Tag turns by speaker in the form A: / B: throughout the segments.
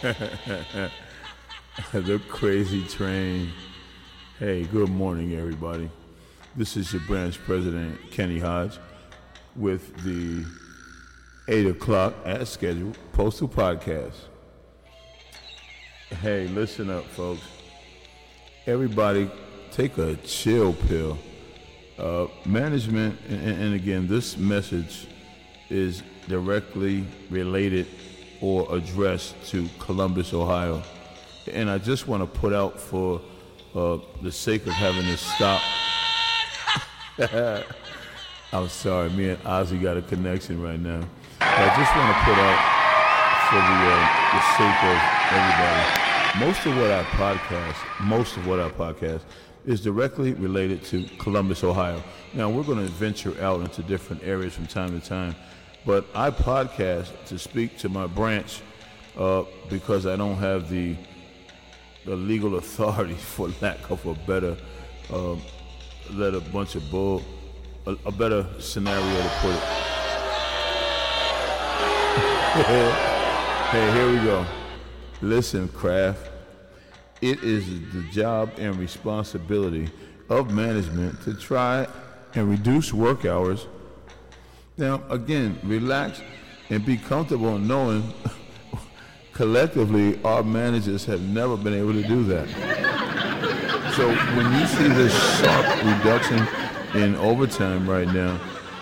A: The crazy train. Hey, good morning, everybody. This is your branch president, Kenny Hodge, with the 8 o'clock as scheduled postal podcast. Hey, listen up, folks. Everybody, take a chill pill. Management, and again, this message is directly related or addressed to Columbus, Ohio. And I just want to put out for the sake of having this stop. I'm sorry, me and Ozzy got a connection right now. But I just want to put out for the sake of everybody. Most of what I podcast is directly related to Columbus, Ohio. Now, we're going to venture out into different areas from time to time, but I podcast to speak to my branch because I don't have the legal authority, for lack of a better, a better scenario to put it. Hey, here we go. Listen, Kraft. It is the job and responsibility of management to try and reduce work hours. Now, again, relax and be comfortable knowing collectively our managers have never been able to do that. So when you see this sharp reduction in overtime right now,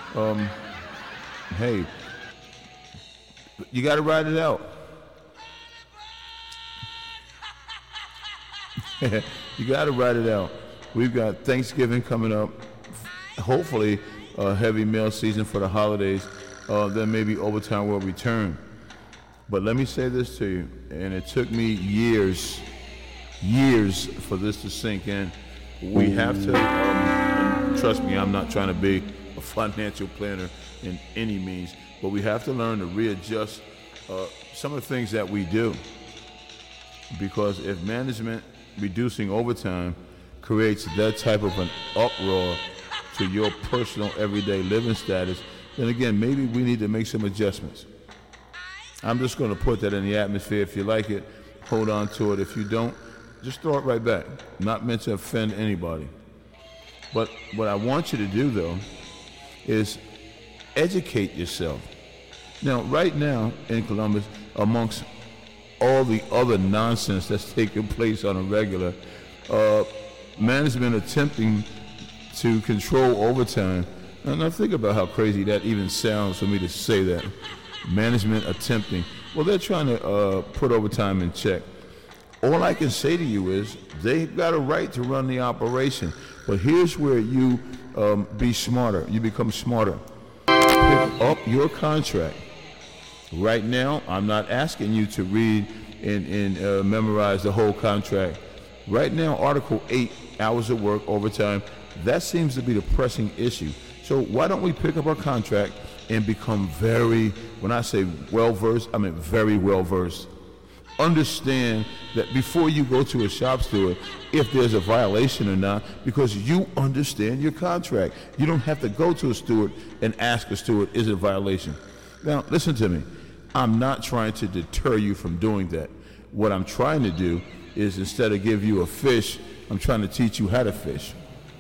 A: hey, you got to ride it out. You got to ride it out. We've got Thanksgiving coming up. Hopefully, a heavy mail season for the holidays. Then maybe overtime will return. But let me say this to you, and it took me years for this to sink in. We have to, and trust me, I'm not trying to be a financial planner in any means, but we have to learn to readjust some of the things that we do. Because if management reducing overtime creates that type of an uproar to your personal everyday living status, then again, maybe we need to make some adjustments. I'm just going to put that in the atmosphere. If you like it, hold on to it. If you don't, just throw it right back. Not meant to offend anybody. But what I want you to do, though, is educate yourself. Now, right now in Columbus, amongst all the other nonsense that's taking place on a regular, management attempting to control overtime. And now think about how crazy that even sounds for me to say that. Management attempting. Well, they're trying to put overtime in check. All I can say to you is they've got a right to run the operation. But here's where you be smarter. You become smarter. Pick up your contract. Right now, I'm not asking you to read and memorize the whole contract. Right now, Article 8, hours of work, overtime, that seems to be the pressing issue. So why don't we pick up our contract and become when I say well-versed, I mean very well-versed. Understand that before you go to a shop steward, if there's a violation or not, because you understand your contract. You don't have to go to a steward and ask a steward, is it a violation? Now, listen to me. I'm not trying to deter you from doing that. What I'm trying to do is, instead of give you a fish, I'm trying to teach you how to fish.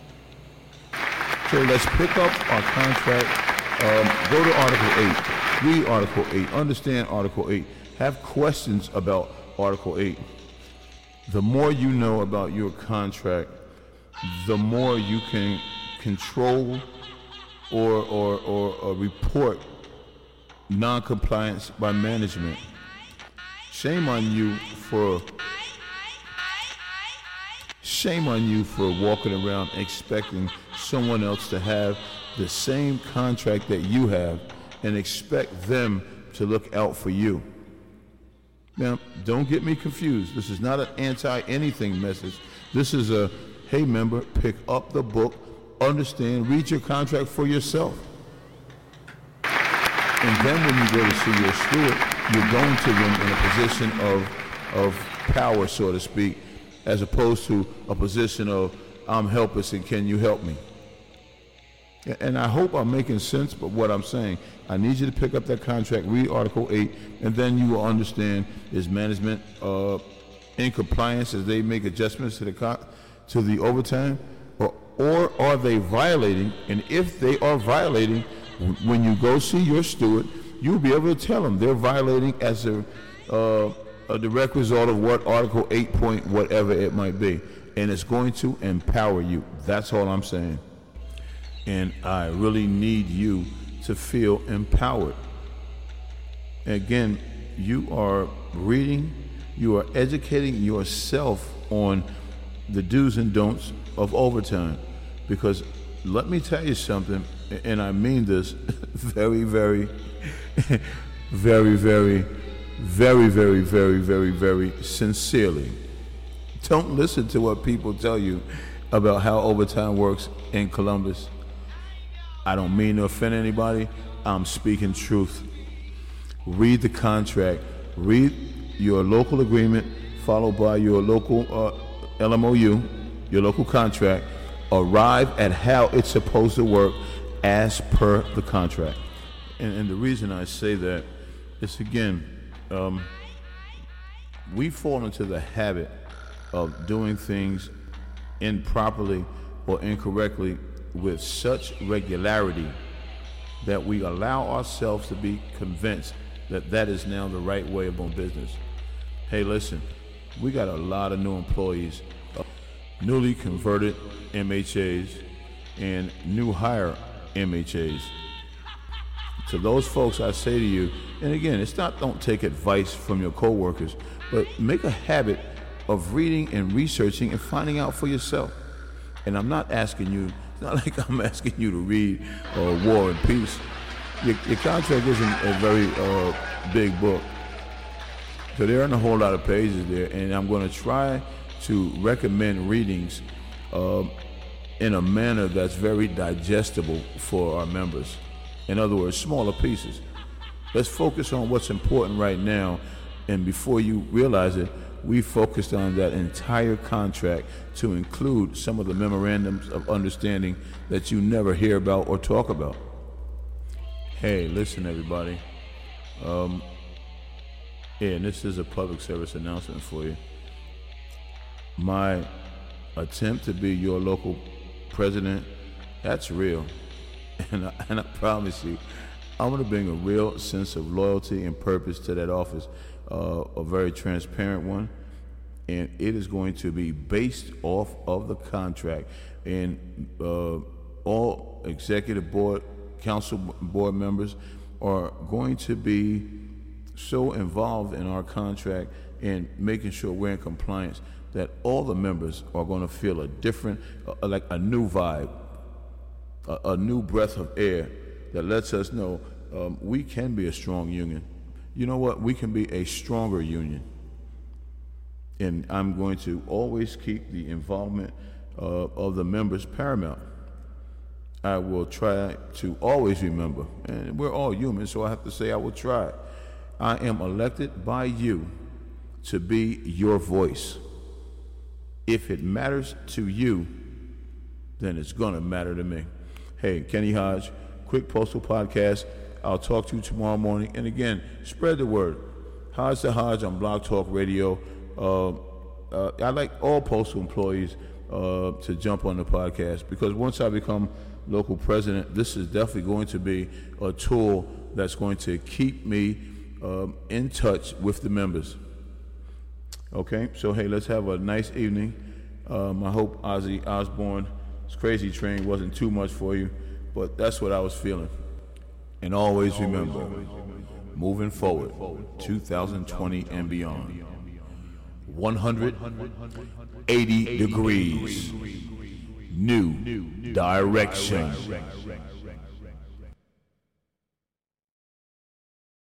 A: So let's pick up our contract. Go to Article 8. Read Article 8. Understand Article 8. Have questions about Article 8. The more you know about your contract, the more you can control or report non-compliance by management. Shame on you for walking around expecting someone else to have the same contract that you have and expect them to look out for you. Now, don't get me confused. This is not an anti-anything message. This is a, hey member, pick up the book, understand, read your contract for yourself. And then when you go to see your steward, you're going to them in a position of power, so to speak, as opposed to a position of, I'm helpless and can you help me? And I hope I'm making sense, but what I'm saying, I need you to pick up that contract, read Article 8, and then you will understand, is management in compliance as they make adjustments to the overtime, or are they violating? And if they are violating, when you go see your steward, you'll be able to tell them they're violating as a direct result of what Article 8 point whatever it might be. And it's going to empower you. That's all I'm saying. And I really need you to feel empowered. Again, you are reading, you are educating yourself on the do's and don'ts of overtime. Because let me tell you something, and I mean this very, very, very, very, very, very, very, very, very sincerely. Don't listen to what people tell you about how overtime works in Columbus. I don't mean to offend anybody. I'm speaking truth. Read the contract. Read your local agreement, followed by your local LMOU, your local contract. Arrive at how it's supposed to work as per the contract. And the reason I say that is, again, we fall into the habit of doing things improperly or incorrectly with such regularity that we allow ourselves to be convinced that that is now the right way of doing business. Hey, listen, we got a lot of new employees, newly converted MHAs, and new hire MHAs. To those folks, I say to you, and again, it's not don't take advice from your coworkers, but make a habit of reading and researching and finding out for yourself. And I'm not asking you, it's not like I'm asking you to read War and Peace. Your contract isn't a very big book. So there aren't a whole lot of pages there, and I'm going to try to recommend readings in a manner that's very digestible for our members. In other words, smaller pieces. Let's focus on what's important right now, and before you realize it, we focused on that entire contract to include some of the memorandums of understanding that you never hear about or talk about. Hey, listen, everybody. And this is a public service announcement for you. My attempt to be your local president, that's real. And I promise you, I'm going to bring a real sense of loyalty and purpose to that office, a very transparent one. And it is going to be based off of the contract. And all executive board, council board members are going to be so involved in our contract and making sure we're in compliance that all the members are going to feel a different, like a new vibe, a new breath of air that lets us know we can be a strong union. You know what? We can be a stronger union. And I'm going to always keep the involvement of the members paramount. I will try to always remember, and we're all human, so I have to say I will try. I am elected by you to be your voice. If it matters to you, then it's going to matter to me. Hey, Kenny Hodge, Quick Postal Podcast. I'll talk to you tomorrow morning. And again, spread the word. Hodge to Hodge on Blog Talk Radio. I like all postal employees to jump on the podcast, because once I become local president, this is definitely going to be a tool that's going to keep me in touch with the members. Okay, so hey, let's have a nice evening. I hope Ozzy Osbourne's Crazy Train wasn't too much for you, but that's what I was feeling. And always remember, moving forward, 2020 and beyond, 180 degrees, new direction.